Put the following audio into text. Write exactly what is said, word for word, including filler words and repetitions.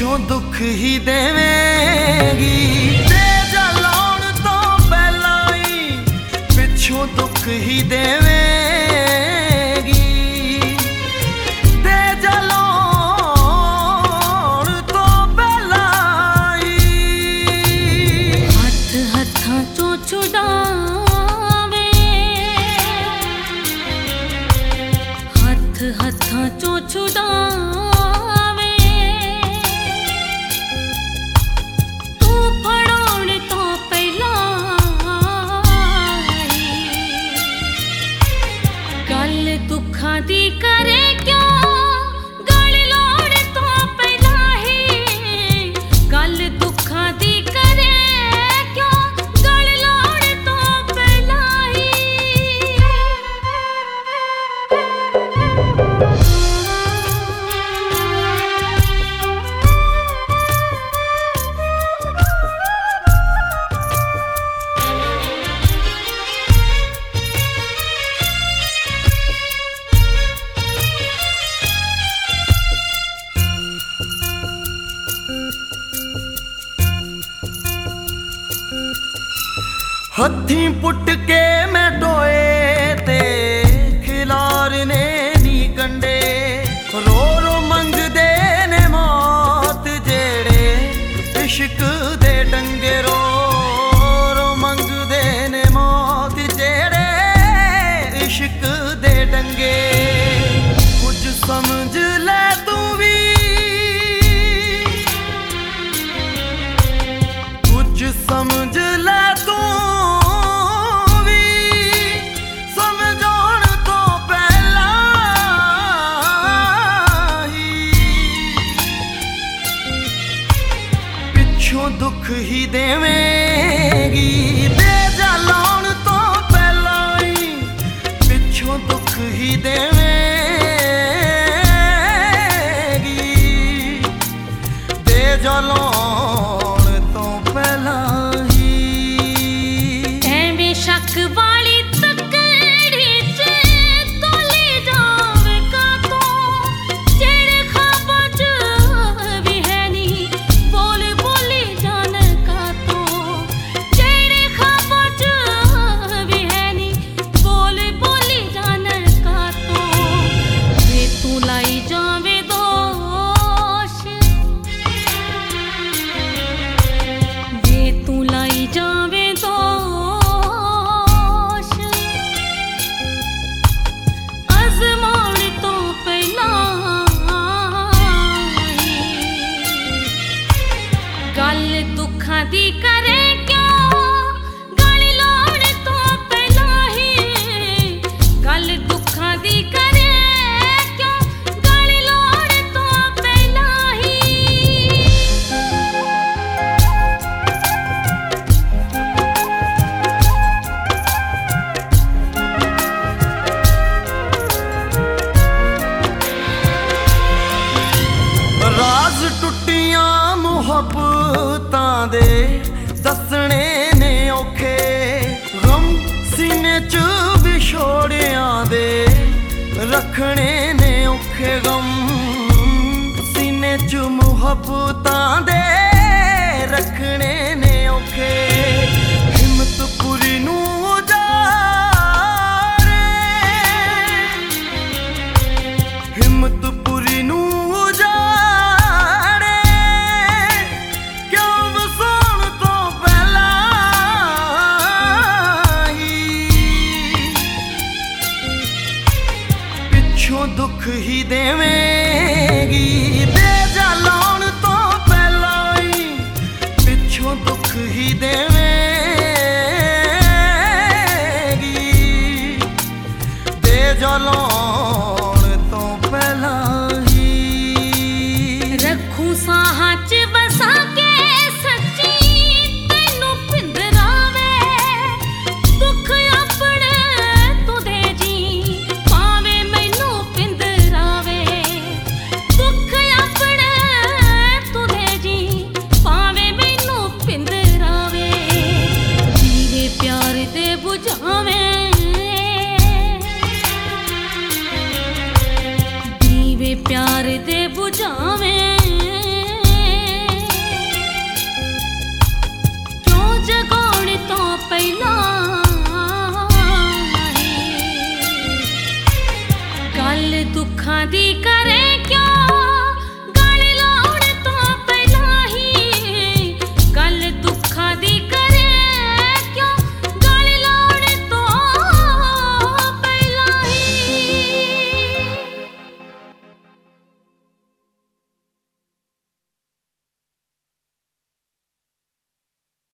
ਪਿੱਛੋਂ ਦੁੱਖ ਹੀ ਦੇਵੇਂਗੀ। ਤੇ ਜਲਾਉਣ ਤੋਂ ਪਹਿਲਾਂ ਹੀ ਪਿੱਛੋਂ ਦੁੱਖ ਹੀ ਦੇਵੇਂਗੀ। ਤੇ ਜਲਾਉਣ ਤੋਂ ਪਹਿਲਾਂ ਹੀ ਹੱਥ ਹੱਥਾਂ ਚੋਂ ਛੁਡਾਵੇ, ਹੱਥ ਹੱਥਾਂ ਚੋਂ ਛੁਡਾਵੇ। ਤੂੰ ਫੜਾਉਣ ਤੋਂ ਪਹਿਲਾਂ ਹੀ ਗੱਲ ਦੁੱਖਾਂ ਦੀ ਕਰੇ ਕਿਉਂ? ਗੱਲ ਲਾਉਣ ਤੋਂ ਪਹਿਲਾਂ ਹੀ ਗੱਲ ਦੁੱਖਾਂ ਦੀ ਕਰੇ ਕਿਉਂ? ਗੱਲ ਲਾਉਣ ਤੋਂ ਪਹਿਲਾਂ ਹੀ ਹੱਥੀਂ ਪੁੱਟ ਕੇ ਮੈਂ ਟੋਏ ਤੇ ਖਿਲਾਰਨੇ ਨੀ ਕੰਡੇ। ਰੋ ਰੋ ਮੰਗਦੇ ਨੇ ਮੌਤ ਜਿਹੜੇ ਇਸ਼ਕ ਦੇ ਡੰਗੇ। ਰੋ ਰੋ ਮੰਗਦੇ ਨੇ ਮੌਤ ਜਿਹੜੇ ਇਸ਼ਕ ਦੇ ਡੰਗੇ। ਕੁਝ ਸਮਝ ਲੈ ਤੂੰ ਵੀ, ਕੁਝ ਸਮਝ ਲੈ ਤੂੰ ਦੁੱਖ ਹੀ ਦੇਵੇਂਗੀ। ਤੇ ਜਲਾਉਣ ਤੋਂ ਪਹਿਲਾਂ ਹੀ ਪਿੱਛੋਂ ਦੁੱਖ ਹੀ ਦੇਵੇਂਗੀ। ਤੇ ਜਲਾਉਣ ਤੋਂ ਪਹਿਲਾਂ ਹੀ ਐਵੇਂ ਸ਼ੱਕ ਵਾਲੀ ਤਕੜੀ ਚ ਤੋਲੇ ਜਾਵੇ ਕਾਤੋਂ? ਜਿਹੜੇ ਖਾਬਾਂ ਚ ਵੀ ਹੈ ਨੀ ਬੋਲ ਬੋਲੀ ਜਾਣ ਕਾਤੋਂ? ਜਿਹੜੇ ਖਾਬਾਂ ਚ ਵੀ ਹੈ ਨੀ ਬੋਲ ਬੋਲੀ ਜਾਣ ਕਾਤੋਂ? ਵੇ ਤੂੰ ਲਾਈ ਜਾਵੇ ਦੋਸ਼, ਵੇ ਤੂੰ ਲਾਈ ਜਾਵੇ ਦੋਸ਼। ਅਜ਼ਮਾਉਣ ਤੋਂ ਪਹਿਲਾਂ ਹੀ ਗੱਲ ਦੁੱਖਾਂ ਦੀ ਕਰੇ ਕਿਉਂ? ਗੱਲ ਲਾਉਣ ਤੋਂ ਪਹਿਲਾਂ ਹੀ ਗੱਲ ਦੁੱਖਾਂ ਦੀ ਕਰੇ ਕਿਉਂ? ਗੱਲ ਲਾਉਣ ਤੋਂ ਪਹਿਲਾਂ ਹੀ ਰਾਜ਼ ਟੁੱਟੀਆਂ ਮੁਹੱਬਤਾਂ ਦੇ ਦੱਸਣੇ ਨੇ ਔਖੇ। ਗਮ ਸੀਨੇ ਚ ਵਿਛੋੜਿਆਂ ਦੇ ਰੱਖਣੇ ਨੇ ਔਖੇ। ਗਮ ਸੀਨੇ ਚ ਮੁਹੱਬਤਾਂ ਦੇ ਰੱਖਣੇ ਨੇ ਔਖੇ। ਹਿੰਮਤ ਪੂਰੀ ਨੂੰ ਉਜਾੜੇ, ਹਿੰਮਤ ਪੂਰੀ ਨੂੰ ਦੁੱਖ ਹੀ ਦੇਵੇਂਗੀ। ਤੇ ਜਲਾਉਣ ਤੋਂ ਪਹਿਲਾਂ ਹੀ ਪਿੱਛੋਂ ਦੁੱਖ ਹੀ ਦੇਵੇਂਗੀ। ਤੇ ਜਲਾਉਣ ਤੋਂ ਪਹਿਲਾਂ ਹੀ ਰੱਖੂ ਸਾਹਾਂ ਚ ਵਸਾ ਕੇ ਸੱਚੀ ਤੈਨੂੰ ਪਿੰਦਰਾਵੇ। ਦੁੱਖ ਆਪਣੇ ਤੂੰ ਦੇ ਜੀ ਭਾਵੇਂ ਮੈਨੂੰ ਪਿੰਦਰਾਵੇ। ਦੁੱਖ ਆਪਣੇ ਤੂੰ ਦੇ ਜੀ ਭਾਵੇਂ ਮੈਨੂੰ ਪਿੰਦਰਾਵੇ। ਜੀਵੇ ਪਿਆਰ ਦੇ ਬੁਝਾਵੇਂ, ਦੀਵੇ ਪਿਆਰ ਦੇ ਬੁਝਾਵੇਂ।